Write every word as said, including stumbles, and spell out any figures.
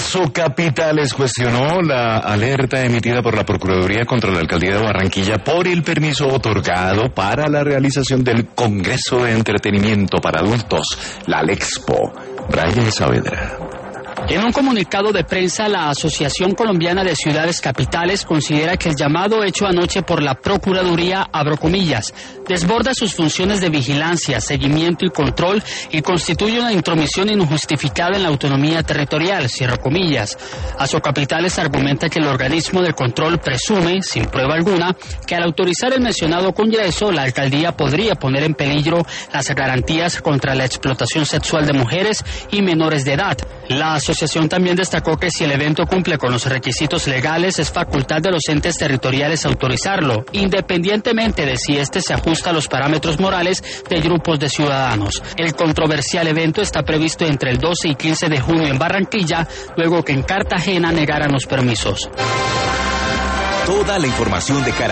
Asocapitales cuestionó la alerta emitida por la Procuraduría contra la Alcaldía de Barranquilla por el permiso otorgado para la realización del Congreso de Entretenimiento para Adultos, la Lexpo. Brian Saavedra. En un comunicado de prensa, la Asociación Colombiana de Ciudades Capitales considera que el llamado hecho anoche por la Procuraduría, abro comillas, desborda sus funciones de vigilancia, seguimiento y control y constituye una intromisión injustificada en la autonomía territorial, cierro comillas. Asocapitales argumenta que el organismo de control presume, sin prueba alguna, que al autorizar el mencionado Congreso, la alcaldía podría poner en peligro las garantías contra la explotación sexual de mujeres y menores de edad. La asociación también destacó que si el evento cumple con los requisitos legales, es facultad de los entes territoriales autorizarlo, independientemente de si éste se ajusta a los parámetros morales de grupos de ciudadanos. El controversial evento está previsto entre el doce y quince de junio en Barranquilla, luego que en Cartagena negaran los permisos. Toda la información de Caracol